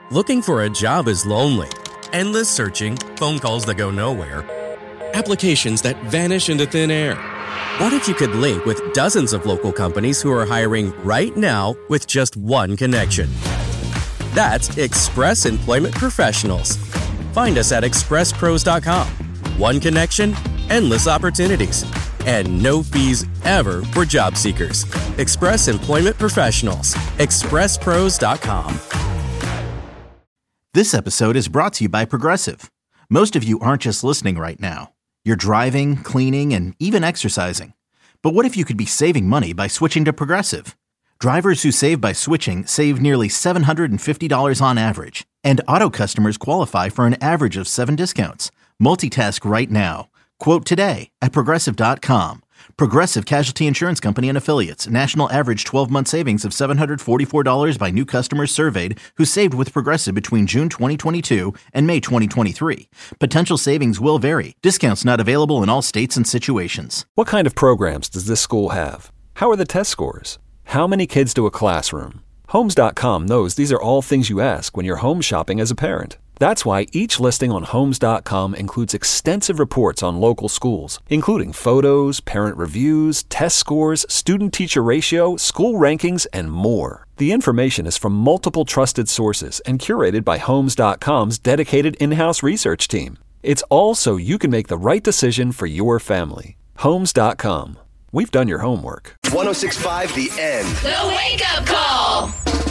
Looking for a job is lonely. Endless searching, phone calls that go nowhere, applications that vanish into thin air. What if you could link with dozens of local companies who are hiring right now with just one connection? That's Express Employment Professionals. Find us at expresspros.com. One connection, endless opportunities, and no fees ever for job seekers. Express Employment Professionals. expresspros.com. This episode is brought to you by Progressive. Most of you aren't just listening right now. You're driving, cleaning, and even exercising. But what if you could be saving money by switching to Progressive? Drivers who save by switching save nearly $750 on average. And auto customers qualify for an average of 7 discounts. Multitask right now. Quote today at Progressive.com. Progressive Casualty Insurance Company and Affiliates. National average 12-month savings of $744 by new customers surveyed who saved with Progressive between June 2022 and May 2023. Potential savings will vary. Discounts not available in all states and situations. What kind of programs does this school have? How are the test scores? How many kids do a classroom? Homes.com knows these are all things you ask when you're home shopping as a parent. That's why each listing on Homes.com includes extensive reports on local schools, including photos, parent reviews, test scores, student-teacher ratio, school rankings, and more. The information is from multiple trusted sources and curated by Homes.com's dedicated in-house research team. It's all so you can make the right decision for your family. Homes.com. We've done your homework. 106.5 The End. The wake-up call.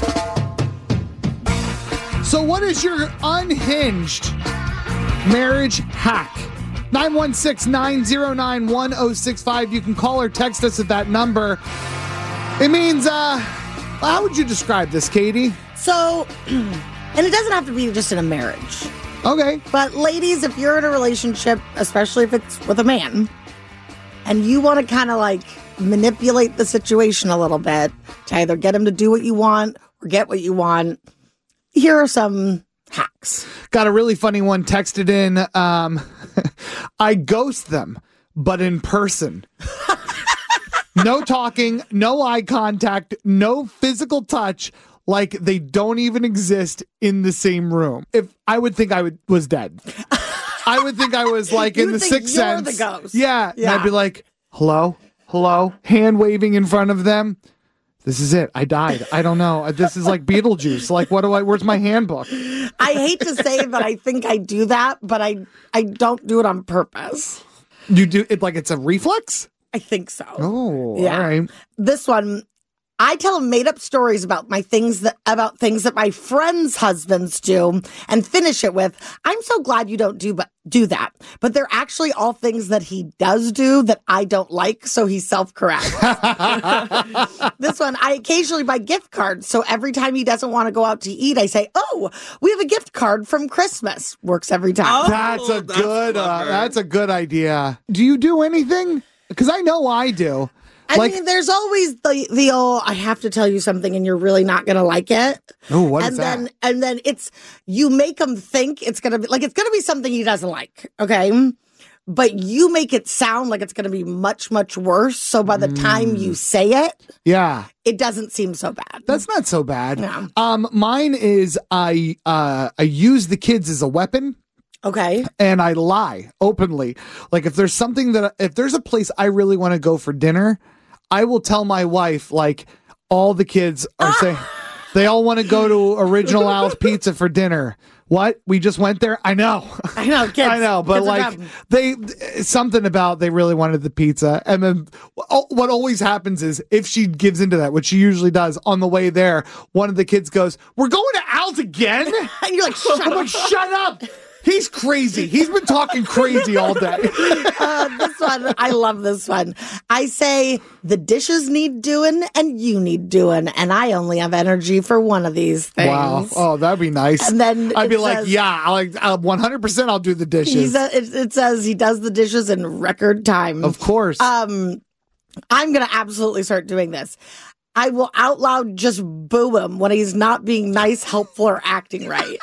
So what is your unhinged marriage hack? 916-909-1065. You can call or text us at that number. It means, how would you describe this, Katie? So, and it doesn't have to be just in a marriage. Okay. But ladies, if you're in a relationship, especially if it's with a man, and you want to kind of like manipulate the situation a little bit to either get him to do what you want or get what you want, here are some hacks. Got a really funny one texted in. I ghost them, but in person. No talking, no eye contact, no physical touch, like they don't even exist in the same room. If I would think I was dead. I would think I was like in the Sixth Sense. The ghost. Yeah. And I'd be like, hello, hand waving in front of them. This is it. I died. I don't know. This is like Beetlejuice. Like, where's my handbook? I hate to say it, but I think I do that, but I don't do it on purpose. You do it like it's a reflex? I think so. Oh, yeah. All right. This one, I tell made up stories about things that my friends' husbands do and finish it with, I'm so glad you don't do that. But they're actually all things that he does do that I don't like, so he self-corrects. This one, I occasionally buy gift cards, so every time he doesn't want to go out to eat, I say, oh, we have a gift card from Christmas. Works every time. Oh, that's a good idea. Do you do anything? Because I know I do. I mean, there's always the old, I have to tell you something and you're really not going to like it. Oh, what is that? And then you make him think it's going to be something he doesn't like. Okay. But you make it sound like it's going to be much, much worse. So by the time you say it, it doesn't seem so bad. That's not so bad. Yeah. Mine is I use the kids as a weapon. Okay. And I lie openly. Like if there's a place I really want to go for dinner, I will tell my wife, like, all the kids are saying they all want to go to Original Al's Pizza for dinner. What? We just went there? I know. Kids. I know, but like something about they really wanted the pizza. And then what always happens is if she gives into that, which she usually does, on the way there, one of the kids goes, "We're going to Al's again?" And you're like, shut up. He's crazy. He's been talking crazy all day. This one, I love this one. I say the dishes need doing and you need doing, and I only have energy for one of these things. Wow. Oh, that'd be nice. And then I'd be like, 100% I'll do the dishes. It says he does the dishes in record time. Of course. I'm going to absolutely start doing this. I will out loud just boo him when he's not being nice, helpful, or acting right.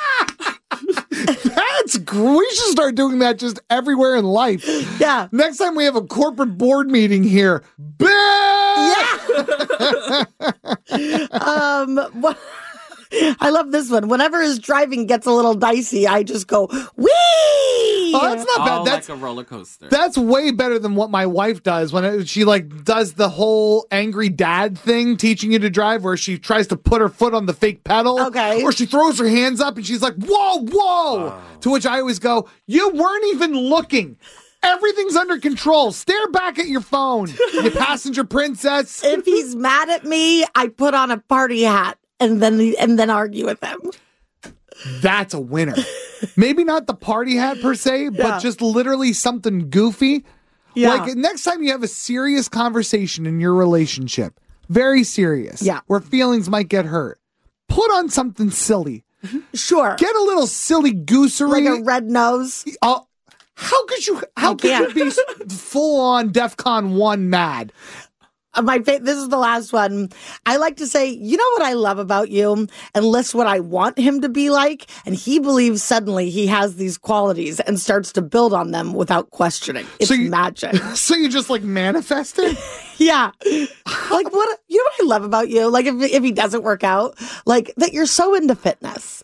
That's great. We should start doing that just everywhere in life. Yeah. Next time we have a corporate board meeting here. Yeah. I love this one. Whenever his driving gets a little dicey, I just go, wee! Oh, that's not bad. That's like a roller coaster. That's way better than what my wife does when she does the whole angry dad thing, teaching you to drive, where she tries to put her foot on the fake pedal. Okay. Or she throws her hands up and she's like, whoa. To which I always go, you weren't even looking. Everything's under control. Stare back at your phone, you passenger princess. If he's mad at me, I put on a party hat and then argue with him. That's a winner. Maybe not the party hat per se, but just literally something goofy. Yeah. Like next time you have a serious conversation in your relationship, very serious, where feelings might get hurt, put on something silly. Sure. Get a little silly goosery. Like a red nose. How could you be full on DEFCON 1 mad? This is the last one. I like to say, you know what I love about you, and list what I want him to be like, and he believes suddenly he has these qualities and starts to build on them without questioning. It's magic. So you just manifest it? Yeah. Like what? You know what I love about you? Like if he doesn't work out, like that you're so into fitness.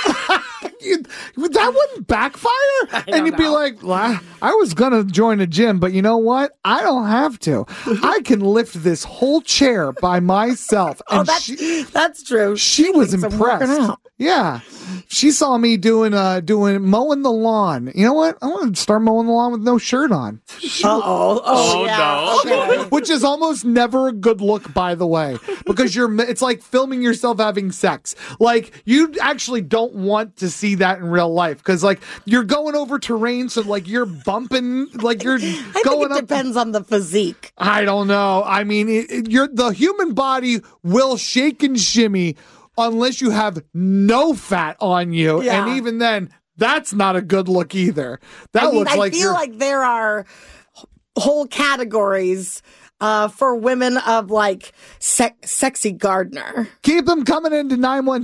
That wouldn't backfire? And you'd be like, well, I was going to join a gym, but you know what? I don't have to. I can lift this whole chair by myself. And that's true. She was impressed. Yeah. She saw me doing mowing the lawn. You know what? I want to start mowing the lawn with no shirt on. Oh yeah. No. Okay. Which is almost never a good look, by the way, because it's like filming yourself having sex. Like you actually don't want to see that in real life because you're going over terrain, so you're bumping, you're I going think it depends on the physique. I don't know. I mean, the human body will shake and shimmy unless you have no fat on you, and even then, that's not a good look either. I feel like there are whole categories for women of sexy gardener. Keep them coming into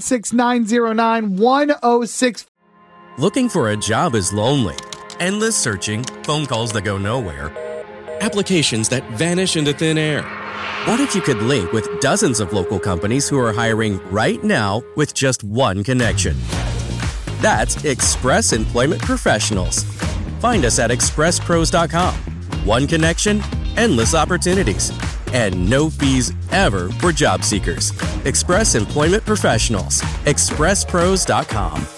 916-909-1065. Looking for a job is lonely. Endless searching, phone calls that go nowhere, applications that vanish into thin air. What if you could link with dozens of local companies who are hiring right now with just one connection? That's Express Employment Professionals. Find us at expresspros.com. One connection, endless opportunities, and no fees ever for job seekers. Express Employment Professionals. expresspros.com.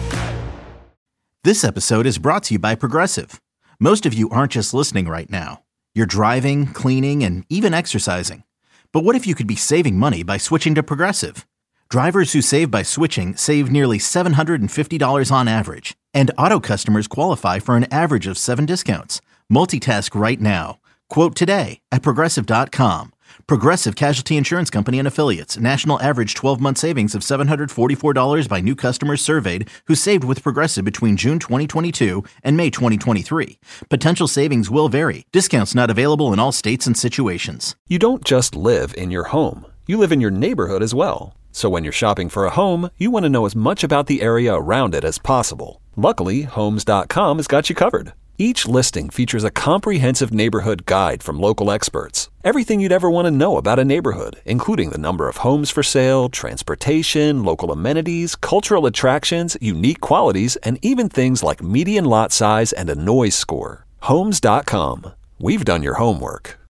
This episode is brought to you by Progressive. Most of you aren't just listening right now. You're driving, cleaning, and even exercising. But what if you could be saving money by switching to Progressive? Drivers who save by switching save nearly $750 on average. And auto customers qualify for an average of 7 discounts. Multitask right now. Quote today at Progressive.com. Progressive Casualty Insurance Company and Affiliates. National average 12-month savings of $744 by new customers surveyed who saved with Progressive between June 2022 and May 2023. Potential savings will vary. Discounts not available in all states and situations. You don't just live in your home. You live in your neighborhood as well. So when you're shopping for a home, you want to know as much about the area around it as possible. Luckily, Homes.com has got you covered. Each listing features a comprehensive neighborhood guide from local experts. Everything you'd ever want to know about a neighborhood, including the number of homes for sale, transportation, local amenities, cultural attractions, unique qualities, and even things like median lot size and a noise score. Homes.com. We've done your homework.